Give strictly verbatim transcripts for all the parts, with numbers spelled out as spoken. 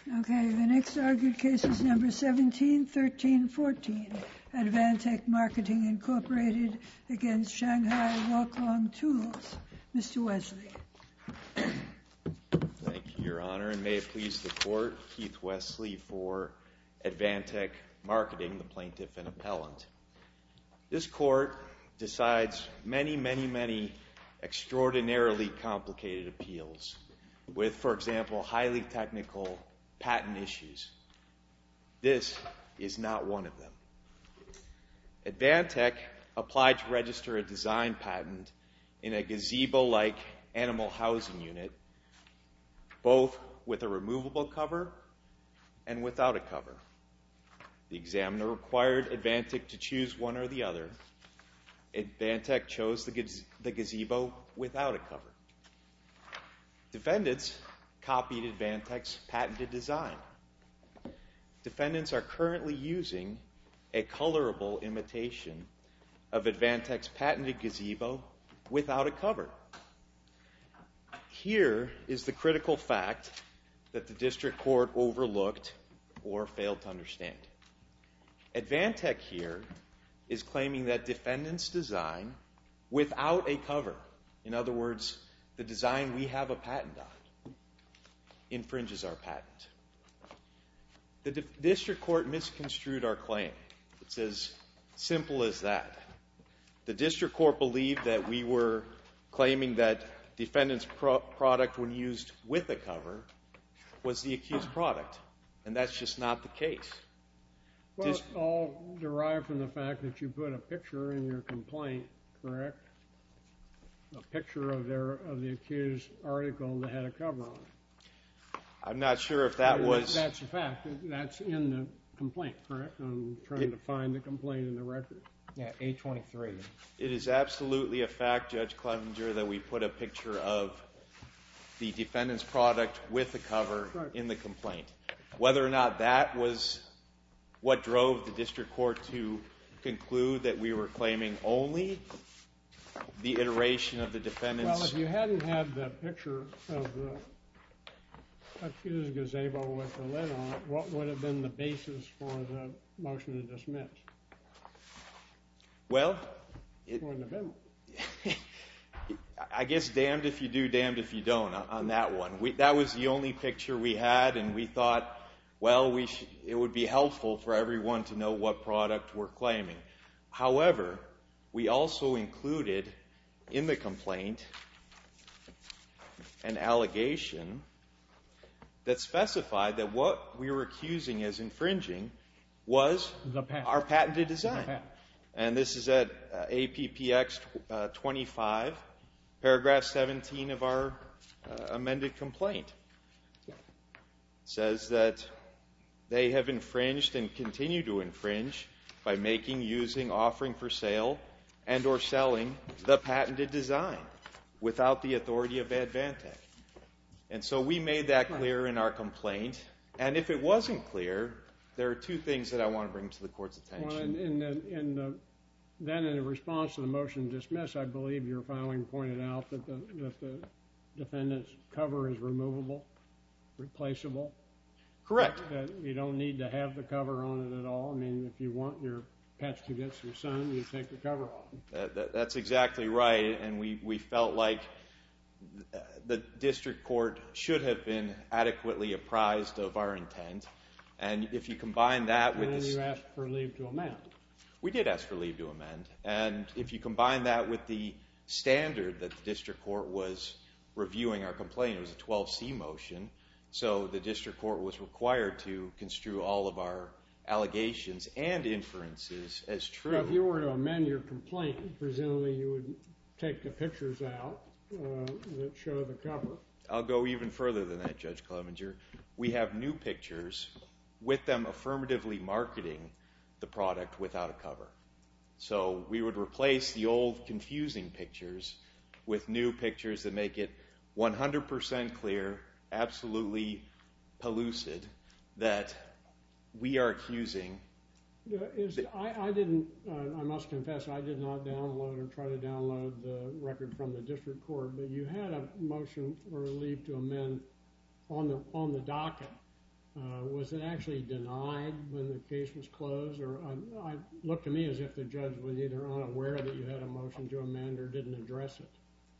Okay, the next argued case is number seventeen thirteen fourteen, Advantech Marketing Incorporated against Shanghai Walklong Tools. Mister Wesley. Thank you, Your Honor, and may it please the Court, Keith Wesley for Advantech Marketing, the plaintiff and appellant. This Court decides many, many, many extraordinarily complicated appeals with, for example, highly technical patent issues. This is not one of them. Advantech applied to register a design patent in a gazebo-like animal housing unit, both with a removable cover and without a cover. The examiner required Advantech to choose one or the other. Advantech chose the, gaz- the gazebo without a cover. Defendants copied Advantech's patented design. Defendants are currently using a colorable imitation of Advantech's patented gazebo without a cover. Here is the critical fact that the district court overlooked or failed to understand. Advantech here is claiming that defendants' design without a cover, in other words, the design we have a patent on, infringes our patent. The di- district court misconstrued our claim. It's as simple as that. The district court believed that we were claiming that defendant's pro- product, when used with a cover, was the accused product, and that's just not the case. Well, it's all derived from the fact that you put a picture in your complaint, correct? A picture of their of the accused article that had a cover on it. I'm not sure if that and was... That's a fact. That's in the complaint, correct? I'm trying it, to find the complaint in the record. Yeah, A twenty-three. It is absolutely a fact, Judge Clevenger, that we put a picture of the defendant's product with a cover right. in the complaint. Whether or not that was what drove the district court to conclude that we were claiming only the iteration of the defendant's... Well, if you hadn't had the picture of the accused gazebo with the lid on it, what would have been the basis for the motion to dismiss? Well, it, wouldn't have been. I guess damned if you do, damned if you don't on that one. We, that was the only picture we had, and we thought, well, we sh- it would be helpful for everyone to know what product we're claiming. However, we also included in the complaint an allegation that specified that what we were accusing as infringing was patent. our patented design. Patent. And this is at uh, A P P X uh, twenty-five, paragraph seventeen of our uh, amended complaint. It says that they have infringed and continue to infringe by making, using, offering for sale, and or selling the patented design without the authority of Advantech. And so we made that clear in our complaint. And if it wasn't clear, there are two things that I want to bring to the court's attention. Well, in, in the, in the, then in response to the motion to dismiss, I believe your filing pointed out that the, that the defendant's cover is removable, replaceable. Correct. That you don't need to have the cover on it at all. I mean, if you want your pets to get some sun, you take the cover off. That, that, that's exactly right, and we, we felt like the district court should have been adequately apprised of our intent. And if you combine that with... And this, you asked for leave to amend. We did ask for leave to amend. And if you combine that with the standard that the district court was reviewing our complaint, it was a twelve C motion, so the district court was required to construe all of our allegations and inferences as true. So if you were to amend your complaint, presumably you would take the pictures out uh, that show the cover. I'll go even further than that, Judge Clevenger. We have new pictures with them affirmatively marketing the product without a cover. So we would replace the old confusing pictures with new pictures that make it one hundred percent clear, absolutely pellucid, that we are accusing. Uh, is, I, I didn't, uh, I must confess, I did not download or try to download the record from the district court, but you had a motion for leave to amend on the on the docket uh, was it actually denied when the case was closed? Or uh, it looked to me as if the judge was either unaware that you had a motion to amend or didn't address it.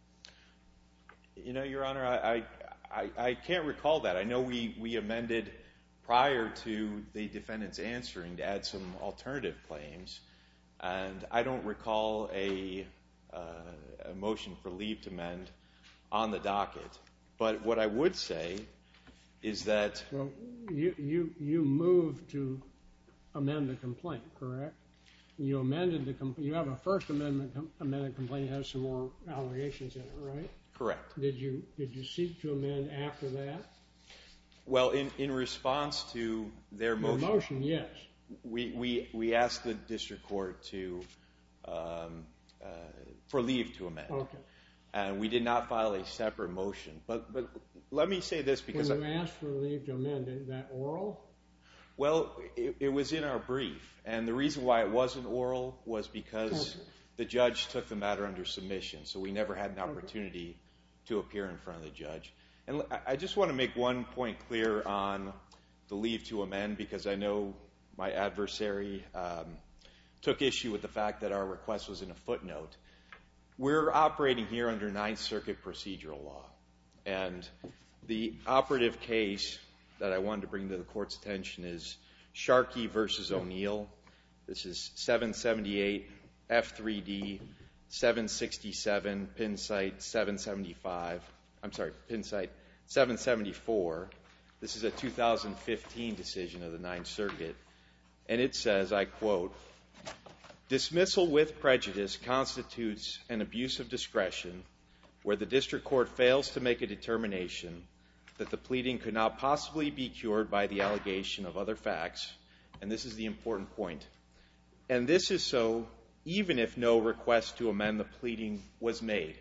You know, Your Honor, I, I, I can't recall that. I know we, we amended prior to the defendant's answering to add some alternative claims, and I don't recall a, uh, a motion for leave to amend on the docket. But what I would say is that... Well, you, you, you moved to amend the complaint, correct? You amended the complaint. You have a First Amendment com- amended complaint that has some more allegations in it, right? Correct. Did you did you seek to amend after that? Well, in, in response to their motion... Your motion, yes. We, we, we asked the district court to um, uh, for leave to amend. Okay. And we did not file a separate motion. But but let me say this because... When you asked for leave to amend, is that oral? Well, it, it was in our brief. And the reason why it wasn't oral was because okay. the judge took the matter under submission. So we never had an opportunity okay. to appear in front of the judge. And I just want to make one point clear on the leave to amend, because I know my adversary um, took issue with the fact that our request was in a footnote. We're operating here under Ninth Circuit procedural law. And the operative case that I wanted to bring to the court's attention is Sharkey versus O'Neill. This is seven seventy-eight F three D seven sixty-seven, pin site seven seventy-five. I'm sorry, pin site seven seventy-four. This is a two thousand fifteen decision of the Ninth Circuit. And it says, I quote, "Dismissal with prejudice constitutes an abuse of discretion where the district court fails to make a determination that the pleading could not possibly be cured by the allegation of other facts." And this is the important point. "And this is so even if no request to amend the pleading was made."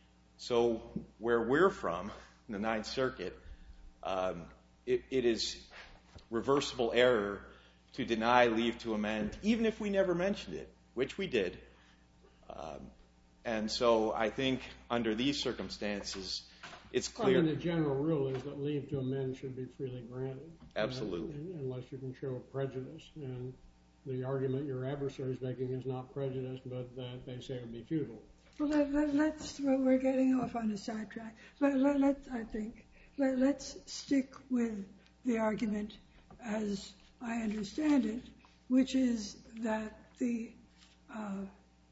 So where we're from, in the Ninth Circuit, um, it, it is reversible error to deny leave to amend, even if we never mentioned it, which we did. Um, and so I think under these circumstances, it's clear... I mean, the general rule is that leave to amend should be freely granted. Absolutely. Uh, unless you can show prejudice. And the argument your adversary is making is not prejudice, but that they say it would be futile. Well, let, let, let's, well, we're getting off on a sidetrack. Let, let, let, I think, let, let's stick with the argument as I understand it, which is that the uh,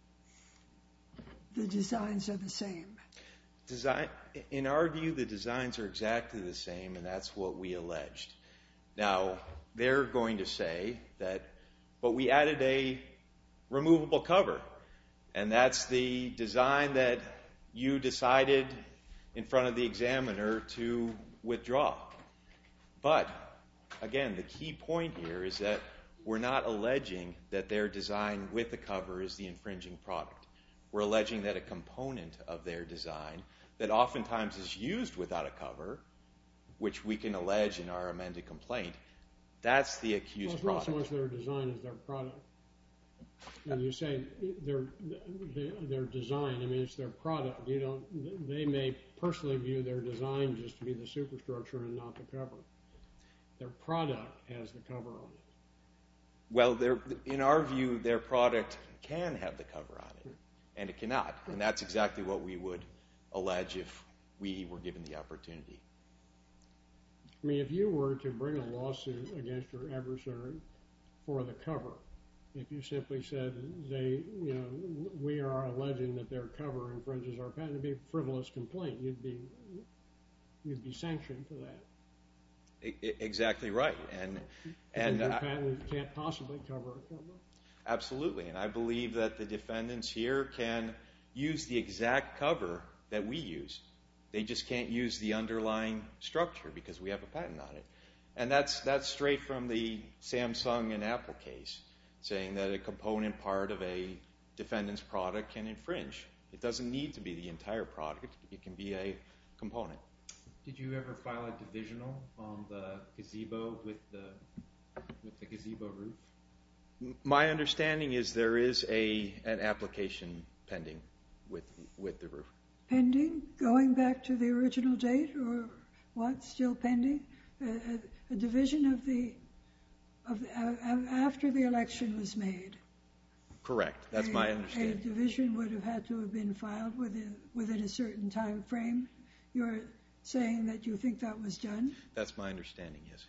the designs are the same. Design, in our view, the designs are exactly the same, and that's what we alleged. Now, they're going to say that, but we added a removable cover, and that's the design that you decided in front of the examiner to withdraw. But, again, the key point here is that we're not alleging that their design with the cover is the infringing product. We're alleging that a component of their design that oftentimes is used without a cover, which we can allege in our amended complaint, that's the accused well, it's product. Not so much their design as their product. And you say their, their, their design, I mean, it's their product. You don't, they may personally view their design just to be the superstructure and not the cover. Their product has the cover on it. Well, in our view, their product can have the cover on it, and it cannot. And that's exactly what we would allege if we were given the opportunity. I mean, if you were to bring a lawsuit against your adversary for the cover, if you simply said they, you know, we are alleging that their cover infringes our patent, it'd be a frivolous complaint. You'd be, you'd be sanctioned for that. Exactly right. And and your patent can't possibly cover a cover. Absolutely. And I believe that the defendants here can use the exact cover that we use. They just can't use the underlying structure because we have a patent on it. And that's that's straight from the Samsung and Apple case, saying that a component part of a defendant's product can infringe. It doesn't need to be the entire product. It can be a component. Did you ever file a divisional on the gazebo with the with the gazebo roof? My understanding is there is a an application pending with with the roof. Pending? Going back to the original date, or what? Still pending? Uh, a division of the, of uh, after the election was made. Correct. That's a, my understanding. A division would have had to have been filed within, within a certain time frame. You're saying that you think that was done? That's my understanding, yes.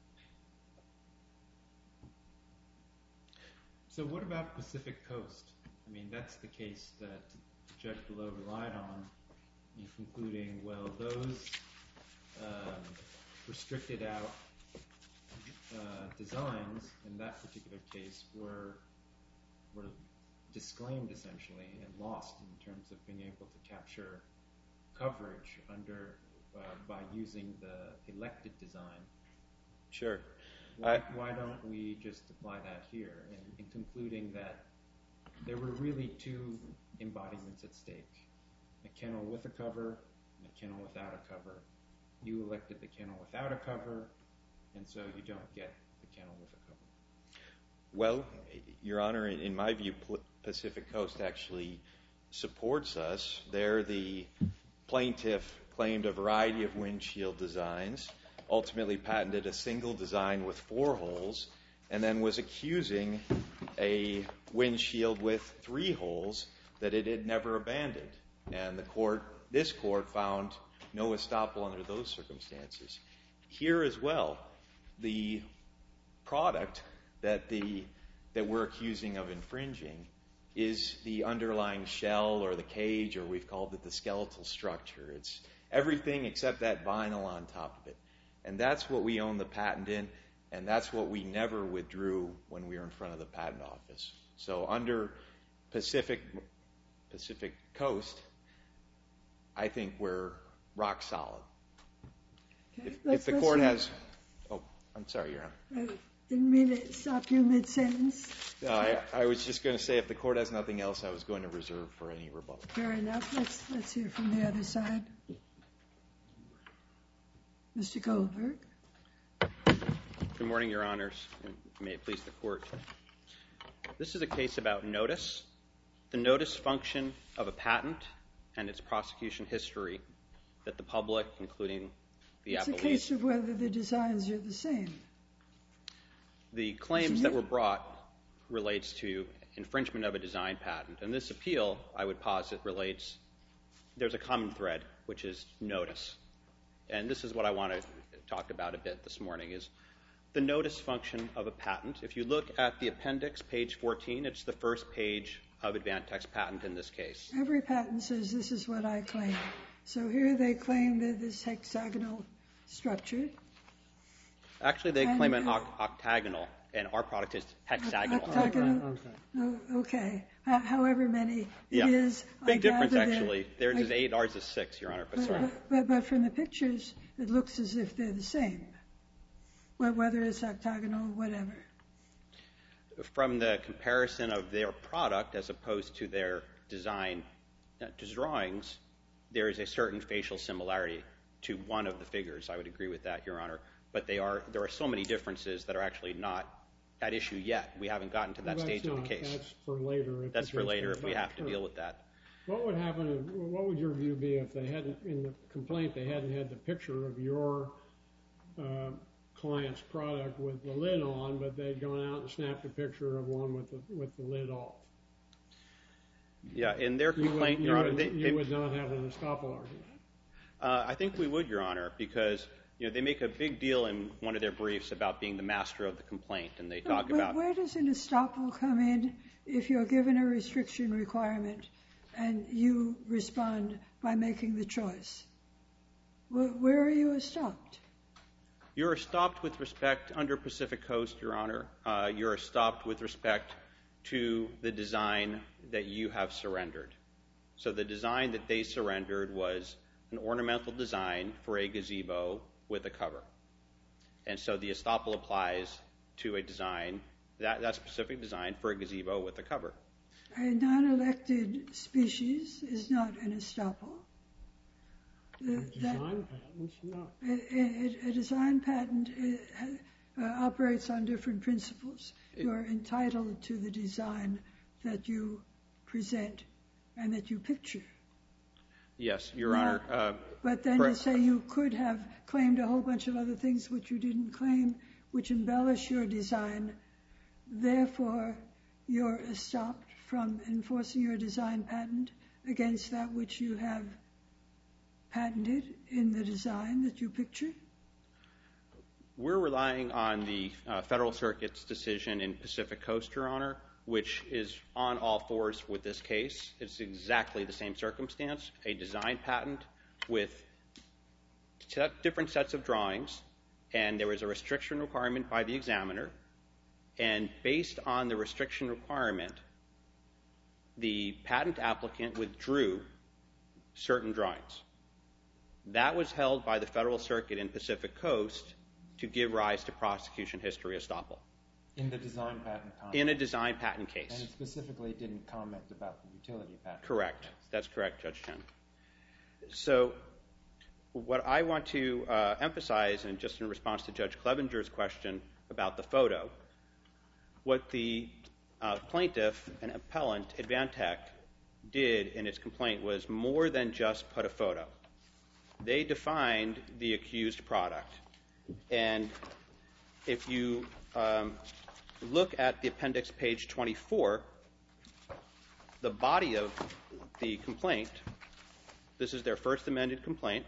So what about Pacific Coast? I mean, that's the case that the judge below relied on in concluding, well, those um, restricted out uh, designs in that particular case were were disclaimed essentially and lost in terms of being able to capture coverage under uh, by using the elected design. Sure. Why, I, why don't we just apply that here in, in concluding that there were really two embodiments at stake, a kennel with a cover and a kennel without a cover. You elected the kennel without a cover, and so you don't get the kennel with a cover. Well, Your Honor, in, in my view, Pacific Coast actually supports us. There, the plaintiff claimed a variety of windshield designs, ultimately patented a single design with four holes, and then was accusing a windshield with three holes that it had never abandoned. And the court, this court, found no estoppel under those circumstances. Here as well, the product that the that we're accusing of infringing is the underlying shell or the cage, or we've called it the skeletal structure. It's everything except that vinyl on top of it. And that's what we own the patent in, and that's what we never withdrew when we were in front of the patent office. So under Pacific Pacific Coast, I think we're rock solid. Okay, If, let's, if the let's court see. has... Oh, I'm sorry, Your Honor. I didn't mean to stop you mid-sentence. No, I, I was just going to say if the court has nothing else, I was going to reserve for any rebuttal. Fair enough. Let's, let's hear from the other side. Mister Goldberg. Good morning, Your Honors, and may it please the Court. This is a case about notice, the notice function of a patent, and its prosecution history that the public, including the It's a appellees... case of whether the designs are the same. The claims that were brought relates to infringement of a design patent. And this appeal, I would posit, relates... There's a common thread, which is notice. And this is what I want to talk about a bit this morning, is the notice function of a patent. If you look at the appendix, page fourteen, it's the first page of Advantech's patent in this case. Every patent says this is what I claim. So here they claim that this hexagonal structure. Actually, they and, claim an uh, oct- octagonal, and our product is hexagonal. Octagonal. Okay. Oh, okay. H- however many it Yeah. is. Big I difference, gather that- actually. Theirs I- is eight, ours is six, Your Honor. But But, sorry. but, but, but from the pictures, it looks as if they're the same. Well, whether it's octagonal or whatever. From the comparison of their product as opposed to their design uh, to drawings, there is a certain facial similarity to one of the figures. I would agree with that, Your Honor. But they are there are so many differences that are actually not at issue yet. We haven't gotten to that Well, stage that's of the not- case. That's for later. if That's the for case later comes if we back. have to Sure. deal with that. What would happen, if, what would your view be if they hadn't, in the complaint, they hadn't had the picture of your uh, client's product with the lid on, but they'd gone out and snapped a picture of one with the, with the lid off? Yeah, in their You would, complaint, you Your Honor, would, they, you they, would not have an estoppel argument. uh, I think we would, Your Honor, because you know they make a big deal in one of their briefs about being the master of the complaint, and they talk But about... where does an estoppel come in if you're given a restriction requirement and you respond by making the choice? Where, where are you stopped? You're stopped with respect, under Pacific Coast, Your Honor, uh, you're stopped with respect to the design that you have surrendered. So the design that they surrendered was an ornamental design for a gazebo with a cover. And so the estoppel applies to a design, that, that specific design for a gazebo with a cover. A non-elected species is not an estoppel. The- that- Design patents, no. A, a, a design patent uh, uh, operates on different principles. You are entitled to the design that you present and that you picture. Yes, Your No. Honor. Uh, But then per- you say you could have claimed a whole bunch of other things which you didn't claim, which embellish your design. Therefore, you're stopped from enforcing your design patent against that which you have patented in the design that you pictured? We're relying on the uh, Federal Circuit's decision in Pacific Coast, Your Honor, which is on all fours with this case. It's exactly the same circumstance, a design patent with set, different sets of drawings, and there was a restriction requirement by the examiner, and based on the restriction requirement, the patent applicant withdrew certain drawings. That was held by the Federal Circuit in Pacific Coast to give rise to prosecution history estoppel. In the design patent context. In a design patent case. And it specifically didn't comment about the utility patent. Correct. That's correct, Judge Chen. So what I want to uh, emphasize, and just in response to Judge Clevenger's question about the photo, what the uh, plaintiff and appellant, Advantech, did in its complaint was more than just put a photo. They defined the accused product. And if you um, look at the appendix page twenty-four, the body of the complaint, this is their first amended complaint,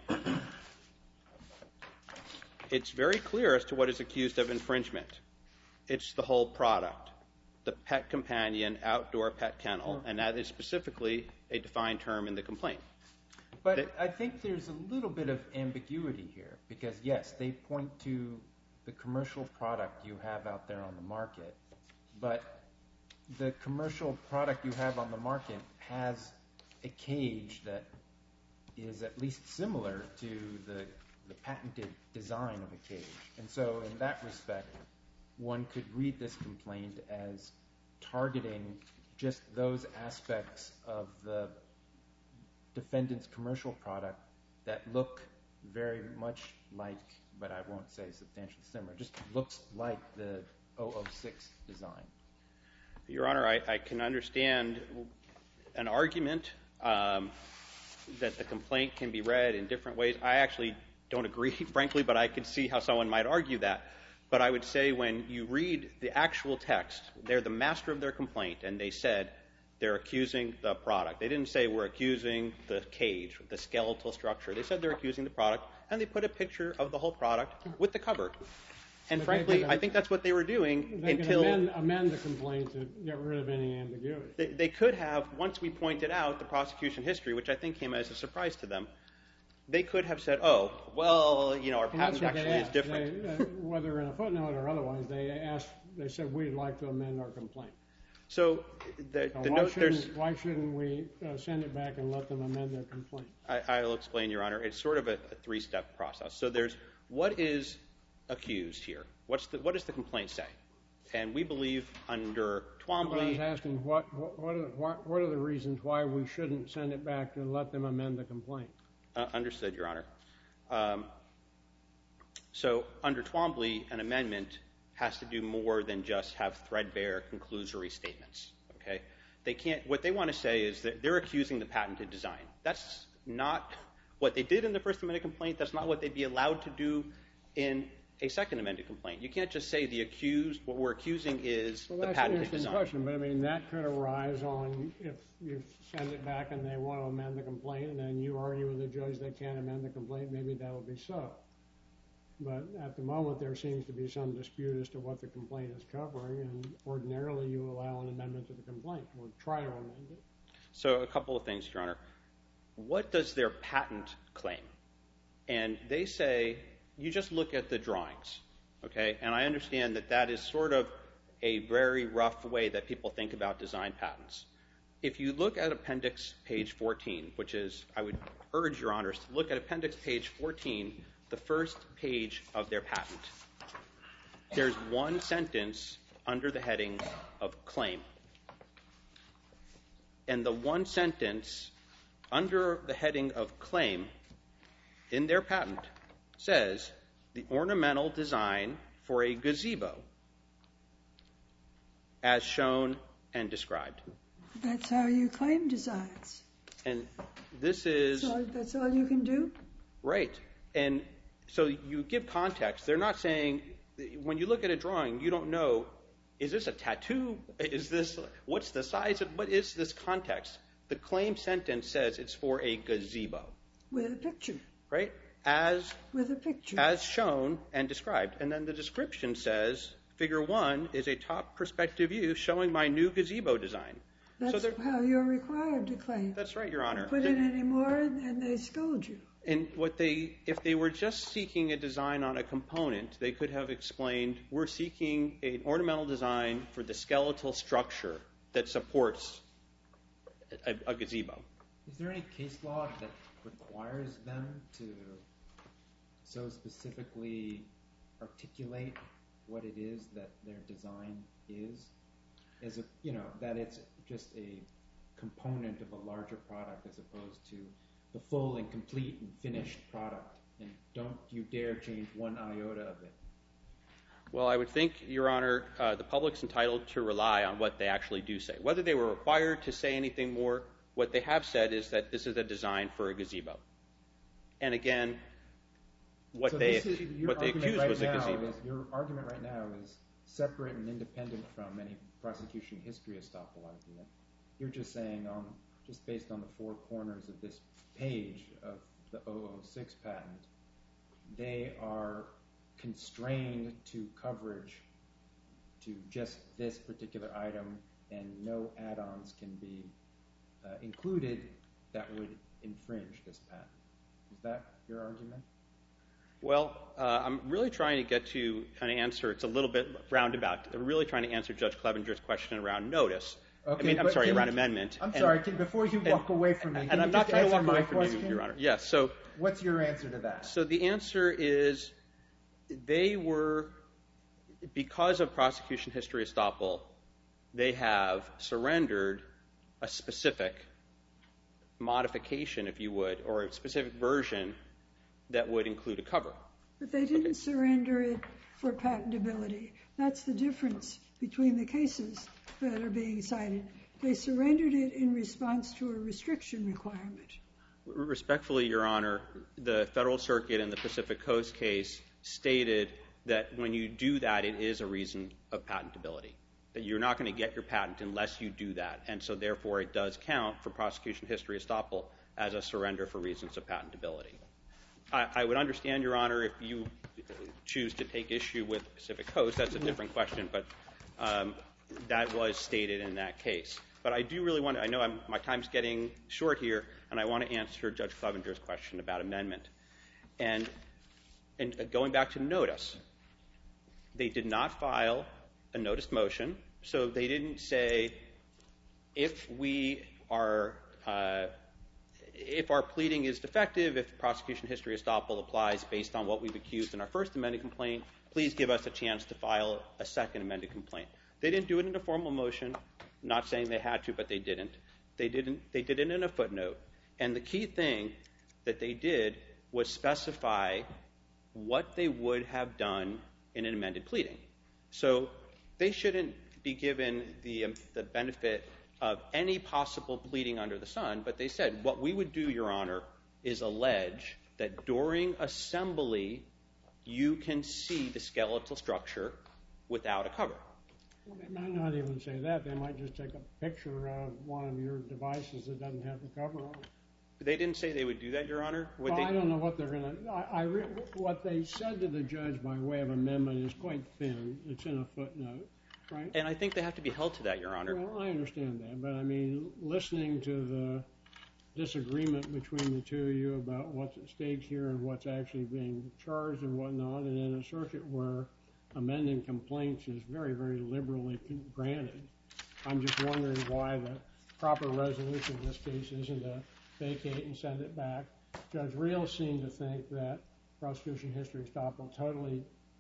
it's very clear as to what is accused of infringement. It's the whole product, the pet companion outdoor pet kennel, and that is specifically a defined term in the complaint. But that, I think there's a little bit of ambiguity here, because yes, they point to the commercial product you have out there on the market, but the commercial product you have on the market has a cage that is at least similar to the, the patented design of a cage. And so in that respect, one could read this complaint as targeting just those aspects of the defendant's commercial product that look very much like, but I won't say substantially similar, just looks like the oh oh six design. Your Honor, I, I can understand an argument um, that the complaint can be read in different ways. I actually don't agree, frankly, but I could see how someone might argue that. But I would say when you read the actual text, they're the master of their complaint, and they said they're accusing the product. They didn't say we're accusing the cage, the skeletal structure. They said they're accusing the product, and they put a picture of the whole product with the cover. And But frankly, could, I think that's what they were doing they until... They could amend, amend the complaint to get rid of any ambiguity. They, they could have, once we pointed out the prosecution history, which I think came as a surprise to them, they could have said, oh, well, you know, our patent actually is different. They, uh, whether in a footnote or otherwise, they asked, they said, we'd like to amend our complaint. So the, so the why, note, shouldn't, there's, why shouldn't we uh, send it back and let them amend their complaint? I, I'll explain, Your Honor. It's sort of a, a three-step process. So there's what is accused here? What's the, what does the complaint say? And we believe under Twombly... I was asking, what, what, what, are, what, what are the reasons why we shouldn't send it back and let them amend the complaint? Uh, understood, Your Honor. Um, so under Twombly, an amendment has to do more than just have threadbare conclusory statements. Okay? They can't. What they want to say is that they're accusing the patented design. That's not what they did in the First Amendment complaint. That's not what they'd be allowed to do in a Second Amendment complaint. You can't just say the accused. What we're accusing is well, the that's patented an interesting design. question, but I mean that could arise on if you send it back and they want to amend the complaint, and then you argue with the judge they can't amend the complaint. Maybe that would be so. But at the moment, there seems to be some dispute as to what the complaint is covering, and ordinarily you allow an amendment to the complaint or try to amend it. So a couple of things, Your Honor. What does their patent claim? And they say, you just look at the drawings, okay? And I understand that that is sort of a very rough way that people think about design patents. If you look at appendix page fourteen, which is, I would urge Your Honors to look at appendix page fourteen, the first page of their patent. There's one sentence under the heading of claim. And the one sentence under the heading of claim in their patent says the ornamental design for a gazebo as shown and described. That's how you claim designs. And this is... So that's all you can do? Right. And so you give context. They're not saying, when you look at a drawing, you don't know, is this a tattoo? Is this, what's the size of, what is this context? The claim sentence says it's for a gazebo. With a picture. Right? As, with a picture. As shown and described. And then the description says, figure one is a top perspective view showing my new gazebo design. That's so how you're required to claim. That's right, Your Honor. Put in any more and they scold you. And what they, if they were just seeking a design on a component, they could have explained, we're seeking an ornamental design for the skeletal structure that supports a, a gazebo. Is there any case law that requires them to so specifically articulate what it is that their design is? As a, you know, that it's just a component of a larger product as opposed to the full and complete and finished product, and don't you dare change one iota of it. Well, I would think, Your Honor, uh, the public's entitled to rely on what they actually do say. Whether they were required to say anything more, what they have said is that this is a design for a gazebo. And again, what so they is, what they accused right was a gazebo. Is, your argument right now is separate and independent from any prosecution history estoppel argument. You're just saying, on just based on the four corners of this page of the oh oh six patent, they are constrained to coverage to just this particular item, and no add-ons can be uh, included that would infringe this patent. Is that your argument? Well, uh, I'm really trying to get to an answer. It's a little bit roundabout. I'm really trying to answer Judge Clevenger's question around notice. Okay, I mean, I'm sorry, you, around amendment. I'm and, sorry, can, before you walk and, away from me, can and you I'm not just trying to answer walk my away from question? you, Your Honor. Yes. So, what's your answer to that? So the answer is, they were, because of prosecution history estoppel, they have surrendered a specific modification, if you would, or a specific version that would include a cover. But they didn't okay. surrender it for patentability. That's the difference between the cases that are being cited. They surrendered it in response to a restriction requirement. Respectfully, Your Honor, the Federal Circuit in the Pacific Coast case stated that when you do that, it is a reason of patentability, that you're not going to get your patent unless you do that. And so, therefore, it does count for prosecution history estoppel as a surrender for reasons of patentability. I, I would understand, Your Honor, if you choose to take issue with Pacific Coast. That's a different question, but um, that was stated in that case. But I do really want to, I know I'm, my time's getting short here, and I want to answer Judge Clevenger's question about amendment. And, and going back to notice, they did not file a notice motion, so they didn't say, if we are, uh, if our pleading is defective, if prosecution history estoppel applies based on what we've accused in our first amended complaint, please give us a chance to file a second amended complaint. They didn't do it in a formal motion, not saying they had to, but they didn't. They didn't. They did it in a footnote. And the key thing that they did was specify what they would have done in an amended pleading. So they shouldn't be given the, um, the benefit of any possible pleading under the sun, but they said, what we would do, Your Honor, is allege that during assembly, you can see the skeletal structure without a cover. Well, they might not even say that. They might just take a picture of one of your devices that doesn't have the cover on it. They didn't say they would do that, Your Honor? Would well, they... I don't know what they're going to... I, I re, what they said to the judge by way of amendment is quite thin. It's in a footnote, right? And I think they have to be held to that, Your Honor. Well, I understand that. But, I mean, listening to the disagreement between the two of you about what's at stake here and what's actually being charged and whatnot, and in a circuit where amending complaints is very, very liberally granted, I'm just wondering why the proper resolution in this case isn't to vacate and send it back. Judge Reel seemed to think that prosecution history estoppel totally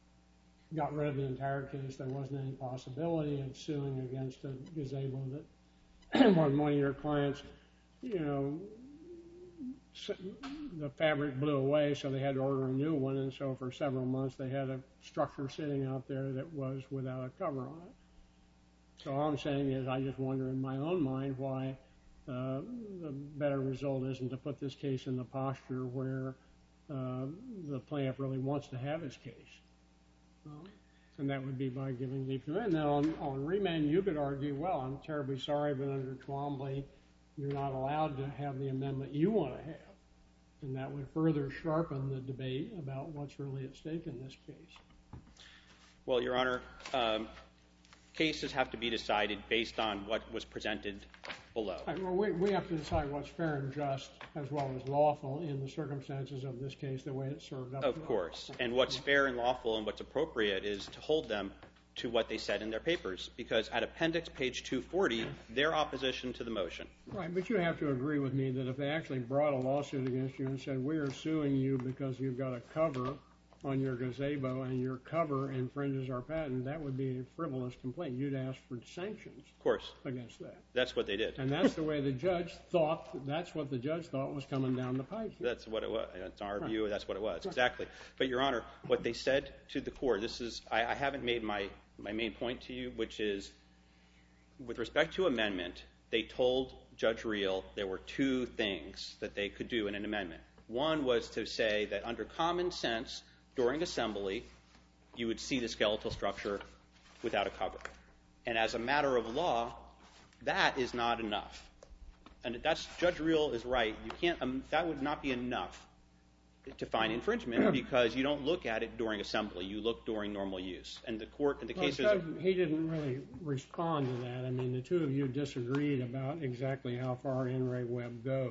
got rid of the entire case. There wasn't any possibility of suing against a gazebo that one of your clients, you know, the fabric blew away, so they had to order a new one, and so for several months they had a structure sitting out there that was without a cover on it. So all I'm saying is I just wonder in my own mind why uh, the better result isn't to put this case in the posture where uh, the plaintiff really wants to have his case. Uh, and that would be by giving leave to amend. Now, on, on remand, you could argue, well, I'm terribly sorry, but under Twombly, you're not allowed to have the amendment you want to have. And that would further sharpen the debate about what's really at stake in this case. Well, Your Honor, um, cases have to be decided based on what was presented below. Right, well, we, we have to decide what's fair and just as well as lawful in the circumstances of this case, the way it's served up. Of course. And what's fair and lawful and what's appropriate is to hold them to what they said in their papers, because at appendix page two forty, their opposition to the motion. Right, but you have to agree with me that if they actually brought a lawsuit against you and said, we are suing you because you've got a cover on your gazebo and your cover infringes our patent, that would be a frivolous complaint. You'd ask for sanctions Of course. against that. That's what they did. And that's the way the judge thought, that's what the judge thought was coming down the pipe. That's what it was. That's our right. view. That's what it was. Right. Exactly. But, Your Honor, what they said to the court, this is, I, I haven't made my, my main point to you, which is, with respect to amendment, they told Judge Reel there were two things that they could do in an amendment. One was to say that under common sense, during assembly, you would see the skeletal structure without a cover. And as a matter of law, that is not enough. And that's, Judge Reel is right. You can't, um, that would not be enough to find infringement because you don't look at it during assembly. You look during normal use. And the court, in the well, cases... Judge, he didn't really respond to that. I mean, the two of you disagreed about exactly how far N R A Web goes,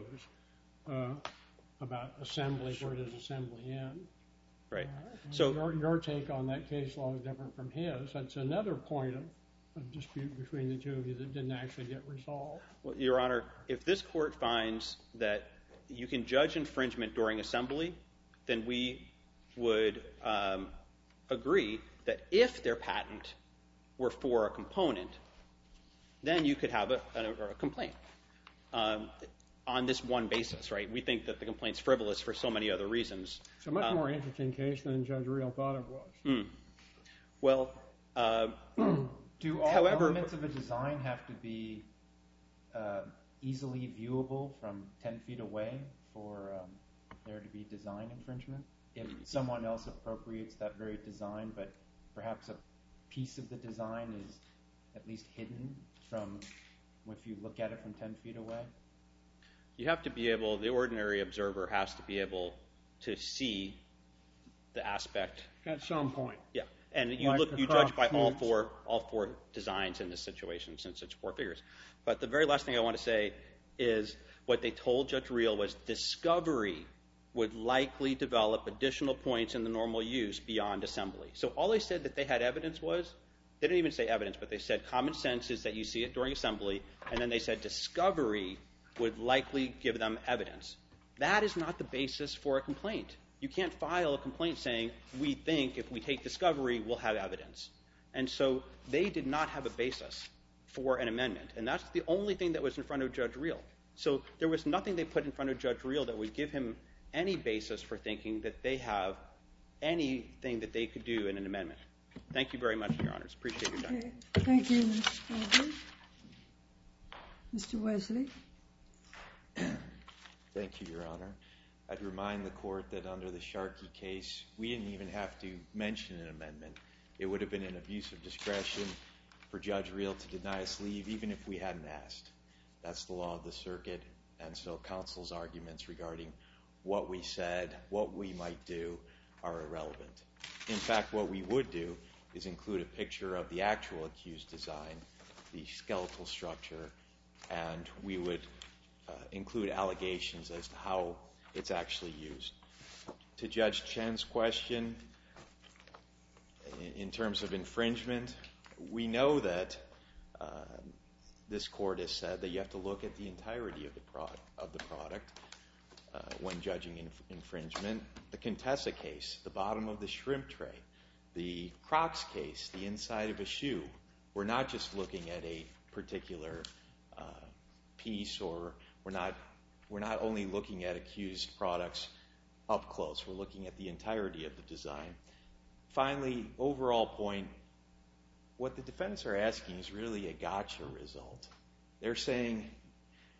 uh, about assembly, sure. Where does assembly end? Right. Uh, so your, your take on that case law is different from his. That's another point of, of dispute between the two of you that didn't actually get resolved. Well, Your Honor, if this court finds that you can judge infringement during assembly, then we would um, agree that if their patent were for a component, then you could have a, a, a complaint. Um, on this one basis, right? We think that the complaint's frivolous for so many other reasons. It's a much um, more interesting case than Judge Reel thought it was. Mm. Well, uh, do all however, elements of a design have to be uh, easily viewable from ten feet away for um, there to be design infringement? If someone else appropriates that very design, but perhaps a piece of the design is at least hidden from, if you look at it from ten feet away? You have to be able, the ordinary observer has to be able to see the aspect. At some point. Yeah. And you like look, you crop judge by shoots. all four, all four designs in this situation since it's four figures. But the very last thing I want to say is what they told Judge Reel was discovery would likely develop additional points in the normal use beyond assembly. So all they said that they had evidence was, they didn't even say evidence, but they said common sense is that you see it during assembly, and then they said discovery would likely give them evidence. That is not the basis for a complaint. You can't file a complaint saying, we think if we take discovery, we'll have evidence. And so they did not have a basis for an amendment. And that's the only thing that was in front of Judge Reel. So there was nothing they put in front of Judge Reel that would give him any basis for thinking that they have anything that they could do in an amendment. Thank you very much, Your Honors. Appreciate your time. Okay. Thank you, Mister Albert. Mister Wesley. Thank you, Your Honor. I'd remind the court that under the Sharkey case, we didn't even have to mention an amendment. It would have been an abuse of discretion for Judge Reel to deny us leave, even if we hadn't asked. That's the law of the circuit, and so counsel's arguments regarding what we said, what we might do, are irrelevant. In fact, what we would do is include a picture of the actual accused design, the skeletal structure, and we would uh, include allegations as to how it's actually used. To Judge Chen's question, in terms of infringement, we know that uh, this court has said that you have to look at the entirety of the product, of the product uh, when judging inf- infringement. The Contessa case, the bottom of the shrimp tray, the Crocs case, the inside of a shoe. We're not just looking at a particular uh, piece, or we're not we're not only looking at accused products up close. We're looking at the entirety of the design. Finally, overall point, what the defendants are asking is really a gotcha result. They're saying,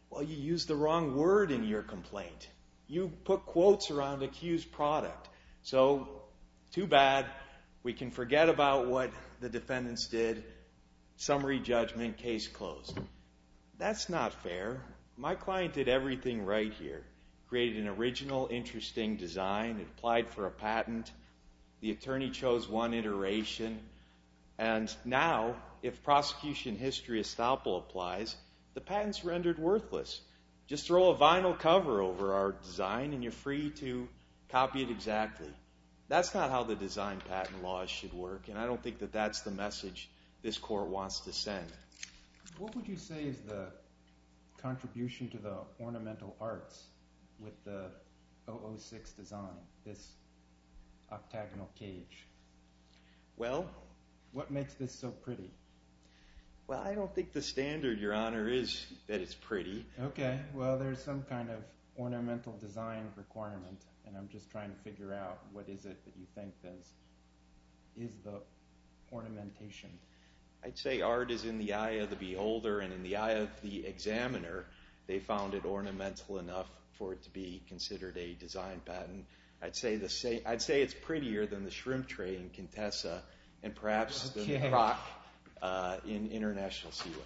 Well, you used the wrong word in your complaint. You put quotes around accused product. So, too bad. We can forget about what the defendants did. Summary judgment, case closed. That's not fair. My client did everything right here. Created an original, interesting design. It applied for a patent. The attorney chose one iteration. And now, if prosecution history estoppel applies, the patent's rendered worthless. Just throw a vinyl cover over our design and you're free to copy it exactly. That's not how the design patent laws should work, and I don't think that that's the message this court wants to send. What would you say is the contribution to the ornamental arts with the oh oh six design, this octagonal cage? Well, what makes this so pretty? Well, I don't think the standard, Your Honor, is that it's pretty. Okay, well, there's some kind of ornamental design requirement, and I'm just trying to figure out what is it that you think is, is the ornamentation. I'd say art is in the eye of the beholder, and in the eye of the examiner, they found it ornamental enough for it to be considered a design patent. I'd say the same. I'd say it's prettier than the shrimp tray in Contessa, and perhaps okay. the croc uh, in International Seaway.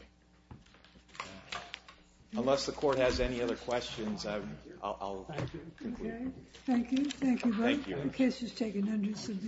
Unless the court has any other questions, I, I'll, I'll Thank you. conclude. Okay. Thank you. Thank you both. Thank you. The case is taken under submission.